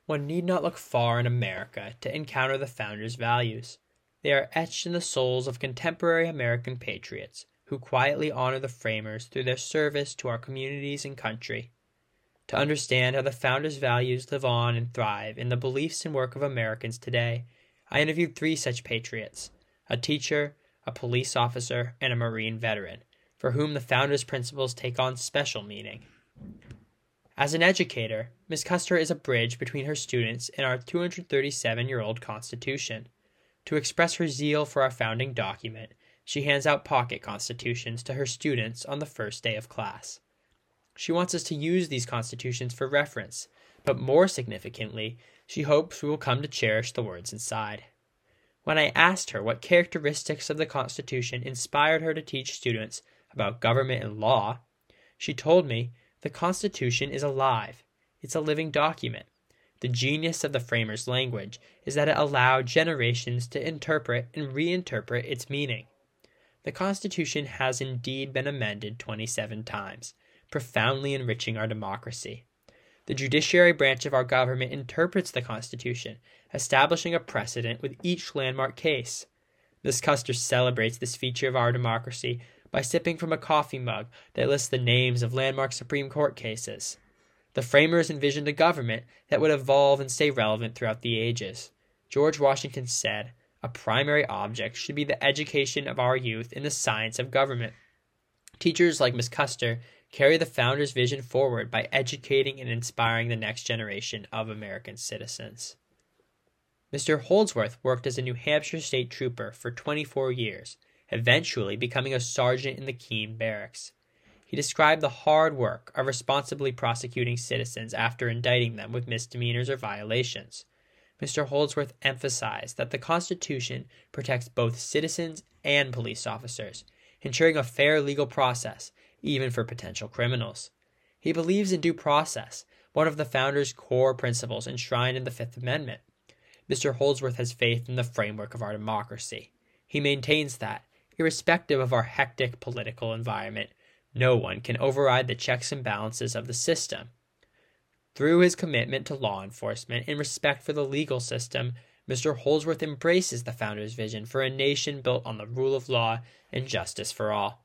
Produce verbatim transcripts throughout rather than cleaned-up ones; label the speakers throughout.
Speaker 1: One need not look far in America to encounter the founders' values. They are etched in the souls of contemporary American patriots who quietly honor the framers through their service to our communities and country. To understand how the founders' values live on and thrive in the beliefs and work of Americans today, I interviewed three such patriots: a teacher, a police officer, and a Marine veteran, for whom the founders' principles take on special meaning. As an educator, Miz Custer is a bridge between her students and our two hundred thirty-seven-year-old Constitution. To express her zeal for our founding document, she hands out pocket constitutions to her students on the first day of class. She wants us to use these constitutions for reference, but more significantly, she hopes we will come to cherish the words inside. When I asked her what characteristics of the Constitution inspired her to teach students about government and law, she told me the Constitution is alive. It's a living document. The genius of the framers' language is that it allowed generations to interpret and reinterpret its meaning. The Constitution has indeed been amended twenty-seven times, profoundly enriching our democracy. The judiciary branch of our government interprets the Constitution, establishing a precedent with each landmark case. Miz Custer celebrates this feature of our democracy by sipping from a coffee mug that lists the names of landmark Supreme Court cases. The framers envisioned a government that would evolve and stay relevant throughout the ages. George Washington said, "A primary object should be the education of our youth in the science of government." Teachers like Miz Custer carry the founders' vision forward by educating and inspiring the next generation of American citizens. Mister Holdsworth worked as a New Hampshire state trooper for twenty-four years, eventually becoming a sergeant in the Keene Barracks. He described the hard work of responsibly prosecuting citizens after indicting them with misdemeanors or violations. Mister Holdsworth emphasized that the Constitution protects both citizens and police officers, ensuring a fair legal process, even for potential criminals. He believes in due process, one of the founders' core principles enshrined in the Fifth Amendment. Mister Holdsworth has faith in the framework of our democracy. He maintains that, irrespective of our hectic political environment, no one can override the checks and balances of the system. Through his commitment to law enforcement and respect for the legal system, Mister Holdsworth embraces the founders' vision for a nation built on the rule of law and justice for all.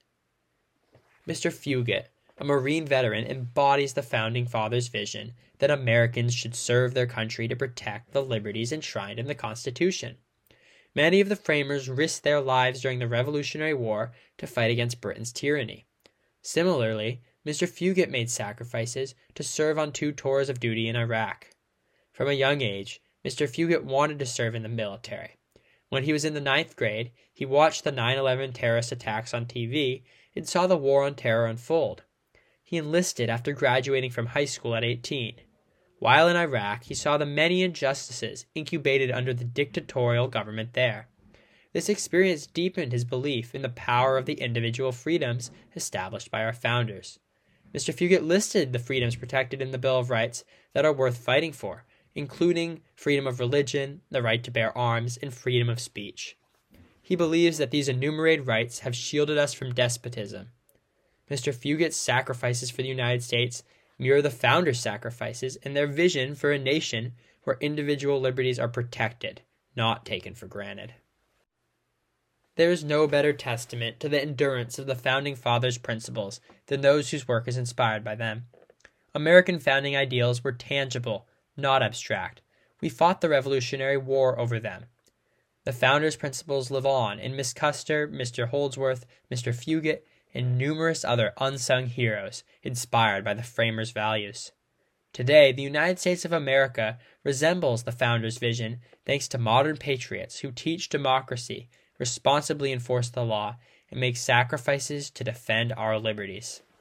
Speaker 1: Mister Fugate, a Marine veteran, embodies the Founding Fathers' vision that Americans should serve their country to protect the liberties enshrined in the Constitution. Many of the framers risked their lives during the Revolutionary War to fight against Britain's tyranny. Similarly, Mister Fugate made sacrifices to serve on two tours of duty in Iraq. From a young age, Mister Fugate wanted to serve in the military. When he was in the ninth grade, he watched the nine eleven terrorist attacks on T V and saw the war on terror unfold. He enlisted after graduating from high school at eighteen. While in Iraq, he saw the many injustices incubated under the dictatorial government there. This experience deepened his belief in the power of the individual freedoms established by our founders. Mister Fugate listed the freedoms protected in the Bill of Rights that are worth fighting for, including freedom of religion, the right to bear arms, and freedom of speech. He believes that these enumerated rights have shielded us from despotism. Mister Fugate's sacrifices for the United States mirror the founders' sacrifices and their vision for a nation where individual liberties are protected, not taken for granted. There is no better testament to the endurance of the Founding Fathers' principles than those whose work is inspired by them. American founding ideals were tangible, not abstract. We fought the Revolutionary War over them. The founders' principles live on in Miss Custer, Mister Holdsworth, Mister Fugate, and numerous other unsung heroes inspired by the framers' values. Today, the United States of America resembles the founders' vision thanks to modern patriots who teach democracy, responsibly enforce the law, and make sacrifices to defend our liberties.